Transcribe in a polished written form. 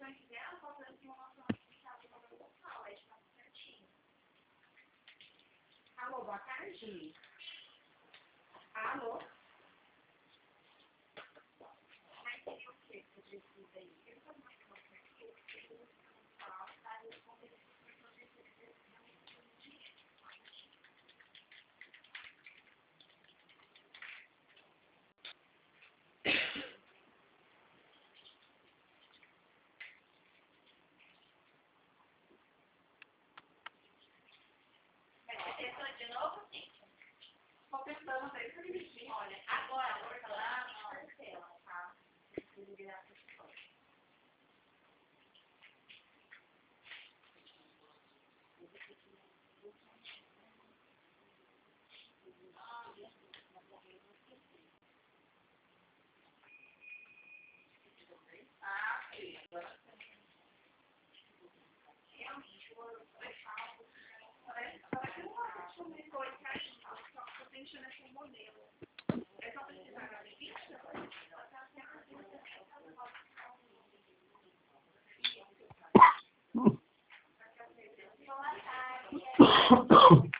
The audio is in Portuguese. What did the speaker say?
Alô, boa tarde. Alô? Mas seria o que você precisa aí? Eu estou mais de novo, sim. Estou pensando desde o início. Olha, agora, cancela, tá? Preciso virar a pessoa. Ah, sim. Agora realmente, eu falo. Parece que não vai ser uma coisa que a gente só pensa nesse modelo. É só precisar da revista? Boa tarde.